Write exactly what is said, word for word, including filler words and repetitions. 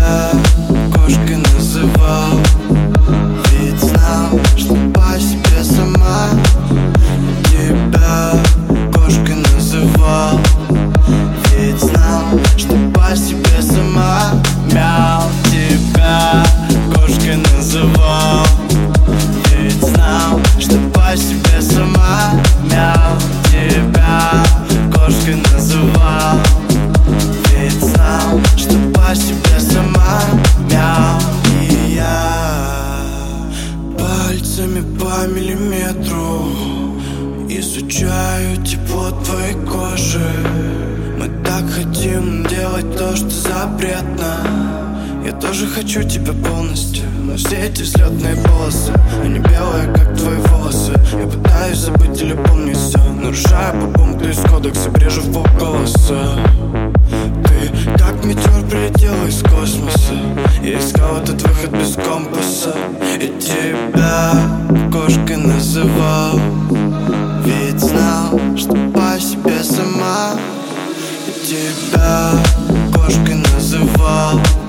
тебя кошкой называл, ведь знал, что по себе сама. Тебя кошкой называл, ведь знал, что по себе сама. Мяу, тебя кошкой называл, ведь знал, что по себе сама. Мяу, тебя кошкой называл, ведь знал, что по себе сама. Мяу. И я пальцами по миллиметру изучаю тепло твоей кожи. Мы так хотим делать то, что запретно. Я тоже хочу тебя полностью, но все эти взлетные полосы, они белые, как твои волосы. Я пытаюсь забыть или помнить все, нарушая по пункту из кодекса, брежу в полголоса. Ты как метеор прилетела из космоса. Я искал этот выход без компаса. И тебя кошкой называл, ведь знал, что по себе сама. И тебя кошкой называл,